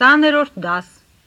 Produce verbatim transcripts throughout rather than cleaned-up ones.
քսաներորդ դաս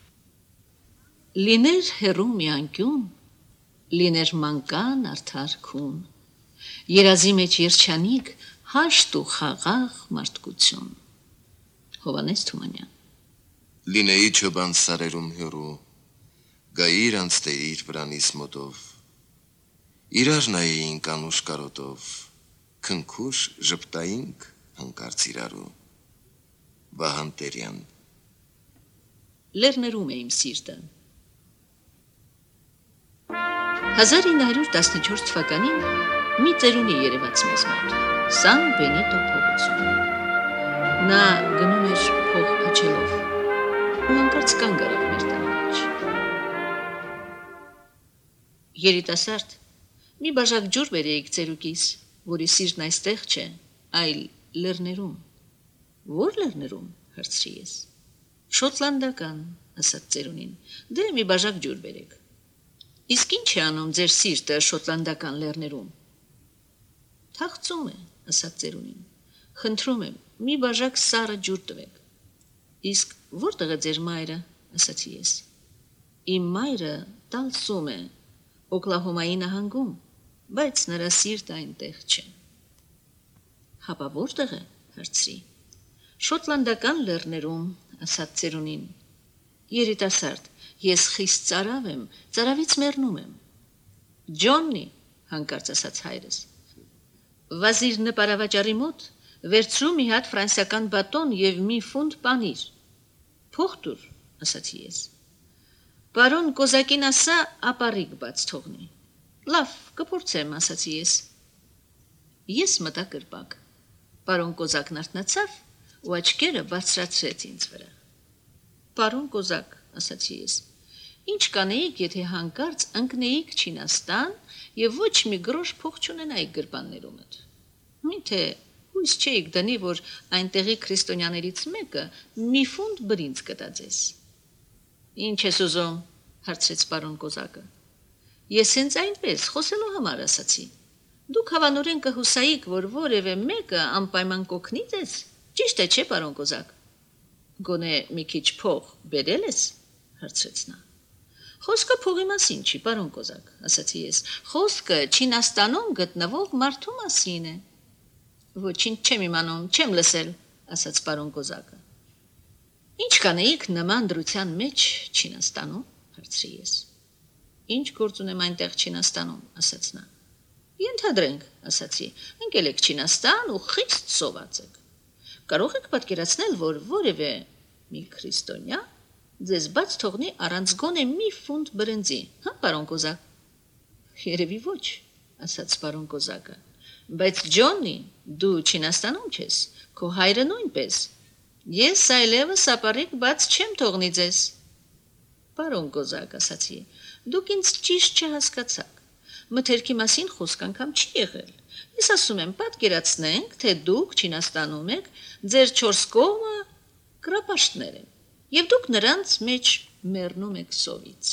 Լիներ հեռու մի անկյուն, լիներ մանկան արդար քուն, երազի մեջ երջանիկ հաշտ ու խաղաղ մարդկություն։ Հովհաննես Թումանյան Լինեի չոբան սարերում հյուրու, գայիր անցտեիր վրանիս մոտով, իրար նայեինք անուշ կարոտով, քնքուշ ժպտայինք հանկարծ իրարու։ Վահան Տերյան Լեռներում է իմ սիրտը։ հազար ինը հարյուր տասնչորս թվականին մի ծերունի երևաց մեզ մոտ, Սան Բենիտո փողոցում։ Նա գնում էր փող փչելով, ու հանկարծ կանգ առավ մեր տան մեջ։ Երիտասարդ, մի բաժակ ջուր բերեիք ծերուկիս, որի սիրտն այստեղ չէ, այլ լեռներում։ Որ լեռներում, հարցրի ես։ Շոտլանդական, ասաց ծերունին, դե մի բաժակ ջուր բերեք։ Իսկ ինչ է անում ձեր սիրտը շոտլանդական լեռներում։ Թախծում է, ասաց ծերունին, խնդրում եմ, մի բաժակ սառը ջուր տվեք։ Իսկ որտեղ է ձեր մայրը, ասացի ես։ Իմ մայրը Տալսում է, Օկլահոմայի նահանգում, բայց նրա սիրտը այնտեղ չէ։ Հապա որտեղ է, հարցրի։ Շոտլանդական լեռներում, ասաց ծերունին։ Երիտասարդ, ես խիստ ծարավ եմ, ծարավից մեռնում եմ։ Ջոննի, հանկարծ ասաց հայրս։ Վազիր նպարավաճառի մոտ, վերցրու մի հատ ֆրանսիական բատոն եւ մի ֆունտ պանիր։ Փող տուր, ասացի ես։ Պարոն Կոզակին ասա, ապարիկ բաց թողնի։ Լավ, կփորձեմ, ասացի ես։ Ես մտա կրպակ։ Պարոն Կոզակն արթնացավ ու աչքերը բարձրացրեց ինձ վրա։ Պարոն Կոզակ, ասացի ես, ինչ կանեիք, եթե հանկարծ ընկնեիք Չինաստան եւ ոչ մի գրոշ փող չունենայիք գրպաններումդ։ Միթե հույս չէիք դնի, որ այնտեղի քրիստոնյաներից մեկը մի ֆունտ բրինձ կտա ձեզ։ Ինչ ես ուզում, հարցրեց պարոն Կոզակը։ Ես հենց այնպես խոսելու համար ասացի։ Դուք հավանորեն կհուսայիք, որ որևէ մեկը անպայման կօգնի ձեզ։ Ճիշտ է, չէ, պարոն Կոզակ։ Գոնե մի քիչ փող բերել ես, հարցրեց նա։ Խոսքը փողի մասին չի, պարոն Կոզակ, ասացի ես։ Խոսքը Չինաստանում գտնվող մարդու մասին է։ Ոչինչ չեմ իմանում, չեմ լսել, ասաց պարոն Կոզակը։ Ինչ կանեիք նման դրության մեջ Չինաստանում, հարցրի ես։ Ինչ գործ ունեմ այնտեղ Չինաստանում, ասաց նա։ Ենթադրենք, ասացի, ընկել եք Չինաստան ու խիստ սոված եք։ Կարող եք պատկերացնել, որ որևէ մի քրիստոնյա ձեզ բաց թողնի առանց գոնե մի ֆունտ բրինձի, հա, պարոն Կոզակ։ Երևի ոչ, ասաց պարոն Կոզակը։ Բայց Ջոննի, դու Չինաստանում ես, քո հայրը նույնպես։ Ես այլևս ապարիկ բաց չեմ թողնի ձեզ։ Պարոն Կոզակ, ասացի, դուք ինձ ճիշտ չհասկացաք։ Մթերքի մասին խոսք անգամ չի եղել։ Ես ասում եմ, պատկերացնենք, թե դուք Չինաստանում եք, ձեր չորս կողմը կրապաշտներ են, եւ դուք նրանց մեջ մեռնում եք սովից։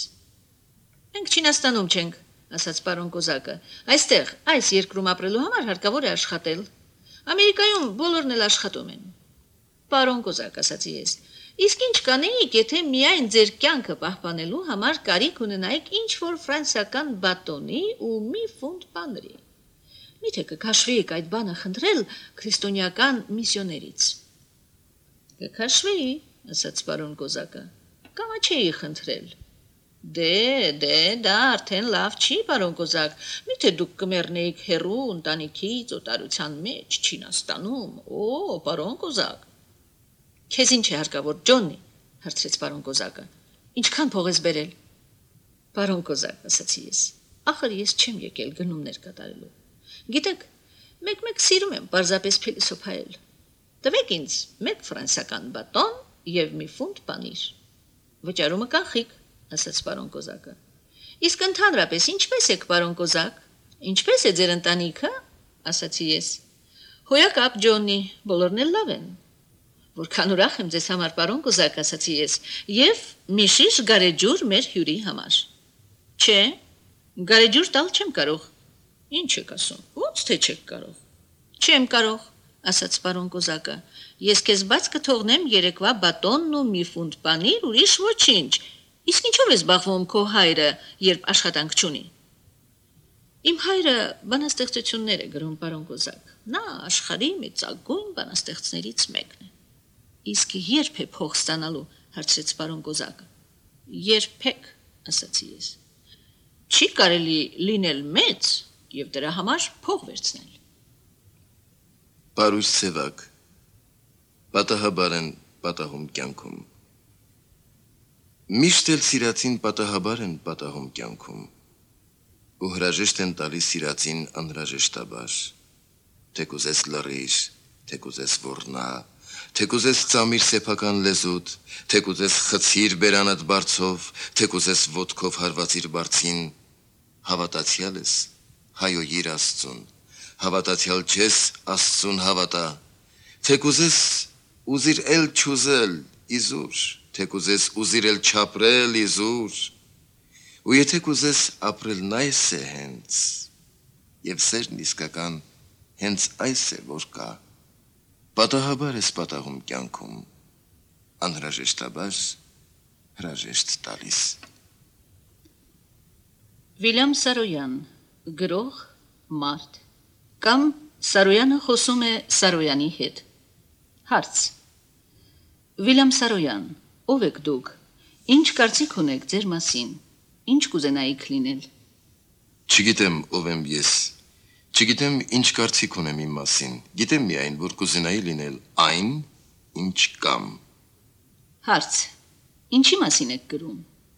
Մենք Չինաստանում չենք, ասաց պարոն Կոզակը։ Այստեղ, այս երկրում ապրելու համար հարկավոր է աշխատել։ Ամերիկայում բոլորն էլ աշխատում են։ Պարոն Կոզակ, ասացի ես, իսկ ինչ կանեիք, եթե միայն ձեր կյանքը պահպանելու համար կարիք ունենայիք ինչ-որ ֆրանսիական բատոնի ու մի ֆունտ պանրի։ Միթե կքաշվեիք այդ բանը խնդրել քրիստոնեական միսիոներից։ Կքաշվեի, ասաց պարոն Կոզակը, կամ չէի խնդրել։ Դե, դե, դա արդեն լավ չի, պարոն Կոզակ, միթե դուք կմեռնեիք հեռու ընտանիքից օտարության մեջ Չինաստանում, օ, պարոն Կոզակ։ Քեզ ինչ է հարկավոր, Ջոննի, հարցրեց պարոն Կոզակը։ Ինչքան փող ես բերել։ Պարոն Կոզակ, ասացի ես, ախր ես չեմ եկել գնումներ կատարելու։ Գիտեք, մեկ-մեկ սիրում եմ պարզապես փիլիսոփայել։ Տվեք ինձ մեկ ֆրանսիական բատոն եւ մի ֆունտ պանիր։ Վճարումը կանխիկ, ասաց պարոն Կոզակը։ Իսկ ընդհանրապես ինչպես եք, պարոն Կոզակ։ Ինչպես է ձեր ընտանիքը, ասացի ես։ Հոյակապ, Ջոննի, բոլորն էլ լավ են։ Որքան ուրախ եմ ձեզ համար, պարոն Կոզակ, ասացի ես, եւ մի շիշ գարեջուր մեր հյուրի համար։ Չէ, գարեջուր տալ չեմ կարող։ Ինչ եք ասում։ Ոնց թե չեք կարող։ Չեմ կարող։ ասաց պարոն Կոզակը։ Ես քեզ բաց կթողնեմ երեկվա բատոնն ու մի ֆունտ պանիր, ուրիշ ոչինչ։ Իսկ ինչով ես զբաղվում քո հայրը, երբ աշխատանք չունի։ Իմ հայրը բանաստեղծություններ է գրում, պարոն Կոզակ։ Նա աշխարհի մեծագույն բանաստեղծներից մեկն է։ Իսկ երբ է փող ստանալու, հարցրեց պարոն Կոզակը։ Երբեք, ասացի ես։ Չի կարելի լինել մեծ եւ դրա համար փող վերցնել։ Պարուս Սևակ, պատահաբար են պատահում կյանքում։ Միշտ էլ սիրածին պատահաբար են պատահում կյանքում։ Ու հրաժեշտ են տալիս սիրածին անհրաժեշտաբար։ Թեկուզես լռիր, թեկուզես ոռնա, թեկուզես ծամիր սեփական լեզուդ, թեկուզես խցիր բերանդ բարձով, թեկուզես ոտքով հարվածիր բարձին, հավատացյալ ես, հայոյիր Աստծուն, հավատացյալ չես, Աստծուն հավատա, թեկուզես ուզիր էլ չուզել, իզուր, թեկուզես ուզիր էլ չապրել, իզուր, ու եթե կուզես ապրելն այս է հենց, և սերն իսկական հենց այս է, որ կա, պատահաբար ես պատահում կյանքում, անհրաժեշտաբար հրաժեշտ տալիս։ Վիլյամ Սարոյան, գրող, մարդ, կամ Սարոյանը խոսում է Սարոյանի հետ։ Հարց. Վիլյամ Սարոյան, ով եք դուք, ինչ կարծիք ունեք ձեր մասին, ինչ կուզենայիք լինել։ Չգիտեմ ով եմ ես, չգիտեմ ինչ կարծիք ունեմ իմ մասին, գիտեմ միայն, որ կուզենայի լինել այն, ինչ կամ։ Հարց. Ինչի մասին եք գրում։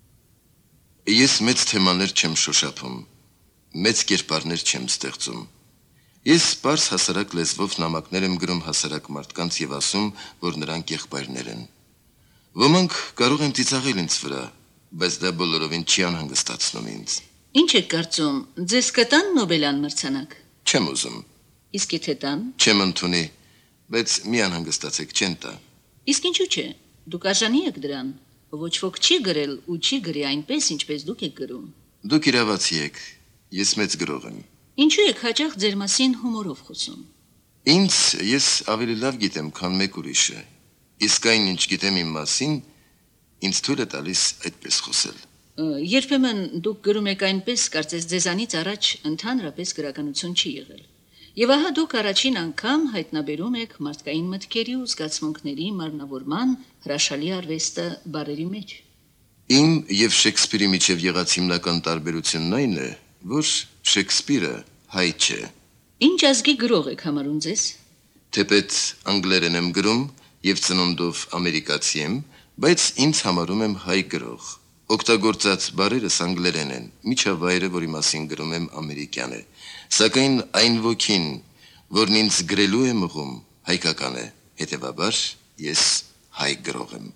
Ես մեծ թեմաներ չեմ շոշափում, մեծ կերպարներ չեմ ստեղծում։ Ես պարզ հասարակ լեզվով նամակներ եմ գրում հասարակ մարդկանց և ասում, որ նրանք եղբայրներ են։ Ոմանք կարող են ծիծաղել ինձ վրա, բայց դա բոլորովին չի անհանգստացնում ինձ։ Ինչ եք կարծում, ձեզ կտան Նոբելյան մրցանակ։ Չեմ ուզում։ Իսկ եթե տան։ Չեմ ընդունի, բայց մի անհանգստացեք չեն տա։ Իսկ ինչու՞ չէ, դուք արժանի եք դրան, ոչ ոք չի գրել ու չի գրի այնպես, ինչպես դուք եք գրում։ Դուք իրավացի եք, ես մեծ գրող եմ։ Ինչու եք հաճախ ձեր մասին հումորով խոսում։ Ինձ ես ավելի լավ գիտեմ, քան մեկ ուրիշը։ Իսկ այն ինչ գիտեմ իմ մասին, ինձ թույլ է տալիս այդպես խոսել։ Երբեմն դուք գրում եք այնպես, կարծես ձեզանից առաջ ընդհանրապես գրականություն չի եղել։ Եվ ահա դուք առաջին անգամ հայտնաբերում եք մարդկային մտքերի ու զգացմունքների մարմնավորման հրաշալի արվեստը բառերի մեջ։ Իմ և Շեքսպիրի միջև եղած հիմնական տարբերությունն այն է, որ Շեքսպիրը հայ չէ։ Ինչ ազգի գրող եք համարում ձեզ։ Թեպետ անգլերեն եմ գրում և ծնունդով ամերիկացի եմ, բայց ինձ համարում եմ հայ գրող։ Օգտագործած բառերս անգլերեն են, միջավայրը, որի մասին գրում եմ, ամերիկյան է, սակայն այն ոգին, որն ինձ գրելու է մղում, հայկական է, հետևաբար ես հայ գրող եմ։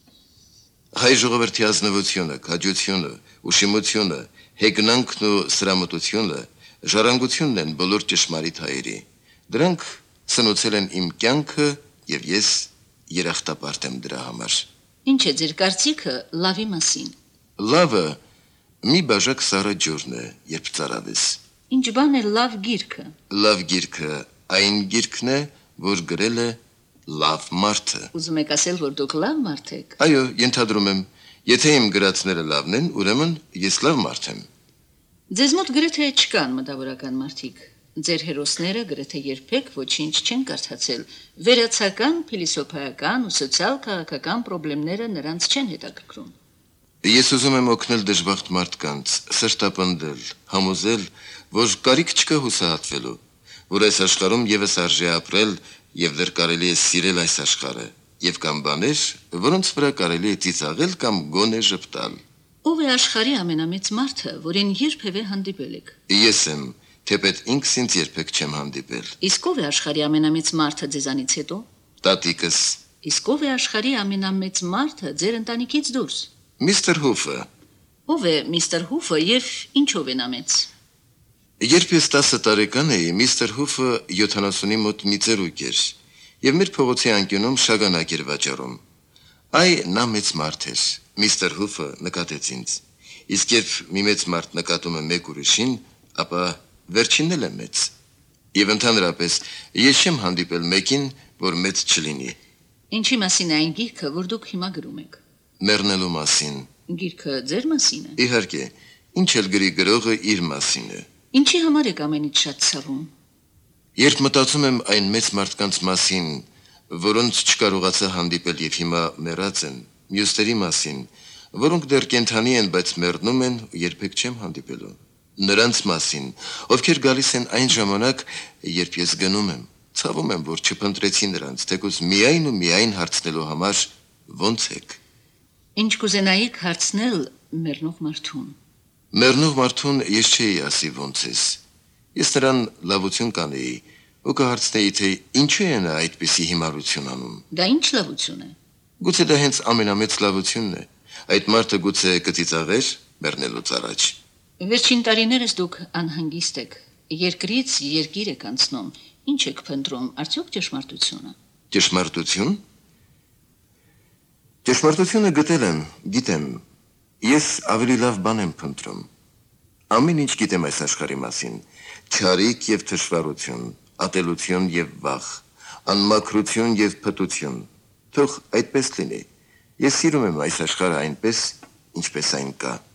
Հայ ժողովրդի ազնվությունը, քաջությունը, ուշիմությունը, հեգնանքն ու սրամտությունը, ժառանգությունն են բոլոր ճշմարիտ հայերի։ Դրանք սնուցել են իմ կյանքը և ես երախտապարտ եմ դրա համար։ Ինչ է ձեր կարծիքը լավի մասին։ Լավը մի բաժակ սառը ջուրն է, երբ ծարավ ես։ Ինչ բան է լավ գիրքը։ Լավ գիրքը այն գիրքն է, որ գրել է լավ մարդը։ Ուզում եք ասել, որ դուք լավ մարդ եք։ Այո, ենթադրում եմ, եթե իմ գրածները լավն են, ուրեմն ես լավ մարդ եմ։ Ձեզ մոտ գրեթե չկան մտավորական մարդիկ։ Ձեր հերոսները գրեթե երբեք ոչինչ չեն կարդացել։ Վերացական, փիլիսոփայական ու սոցիալ-քաղաքական խնդիրները նրանց չեն հետաքրքրում։ Ես ուզում եմ օգնել դժբախտ մարդկանց, սրտապնդել, համոզել, որ կարիք չկա հուսահատվելու, որ այս աշխարհում ևս արժե ապրել եւ դեռ կարելի է սիրել այս աշխարհը, եւ կան բաներ, որոնց վրա կարելի է ծիծաղել կամ գոնե ժպտալ։ Ով է աշխարհի ամենամեծ մարդը, որին երբևէ հանդիպել եք։ Ես եմ, թեպետ ինքս ինձ երբեք չեմ հանդիպել։ Իսկ ով է աշխարհի ամենամեծ մարդը ձեզանից հետո։ Տատիկս։ Իսկ ով է աշխարհի ամենամեծ մարդը ձեր ընտանիքից դուրս։ Միստր Հուֆը։ Ով է միստր Հուֆը եւ ինչով է նա մեծ։ Երբ ես տասը տարեկան էի, միստր Հուֆը յոթանասունի մոտ մի ծերուկ էր եւ մեր փողոցի անկյունում շագանակ էր վաճառում։ Այ նա մեծ մարդ էր։ Միստր Հուֆը նկատեց ինձ։ Իսկ երբ մի մեծ մարդ նկատում է մեկ ուրիշին, ապա վերջինն էլ է մեծ։ Եվ ընդհանրապես ես չեմ հանդիպել մեկին, որ մեծ չլինի։ Ինչի մասին է այն գիրքը, որ դուք հիմա գրում եք։ Մեռնելու մասին։ Գիրքը ձեր մասին է։ Իհարկե, ինչ էլ գրի գրողը իր մասին է։ Ինչի համար եք ամենից շատ ցավում։ Երբ մտածում եմ այն մեծ մարդկանց մասին, որոնց չկարողացա հանդիպել եւ հիմա մեռած են, մյուսների մասին, որոնք դեռ կենթանի են, բայց մեռնում են, երբեք չեմ հանդիպելու։ Նրանց մասին, ովքեր գալիս են այն ժամանակ, երբ ես գնում եմ, ցավում եմ, որ չփնտրեցի նրանց, թեկուզ միայն ու միայն հարցնելու համար ո՞նց եք։ Ինչ կուզենայիք հարցնել մեռնող մարդուն։ Մեռնող մարդուն ես չէի ասի ո՞նց ես։ Ես նրան լավություն կանեի ու կհարցնեի, թե ինչու է նա այդպիսի հիմարություն անում։ Դա ինչ լավություն է։ Գուցե դա հենց ամենամեծ լավությունն է։ Այդ մարդը գուցե կծիծաղեր մեռնելուց առաջ։ Վերջին տարիներս դուք անհանգիստ եք, երկրից երկիր եք անցնում, ինչ եք փնտրում, արդյոք ճշմարտությունը։ Ճշմարտություն։ Ճշմարտությունը գտել եմ, գիտեմ։ Ես ավելի լավ բան եմ փնտրում։ Ամեն ինչ գիտեմ այս աշխարհի մասին. չարիք եւ թշվառություն, ատելություն եւ վախ, անմաքրություն եւ փտություն։ Թող այդպես լինի։ Ես սիրում եմ այս աշխարհը այնպես, ինչպես այն կա։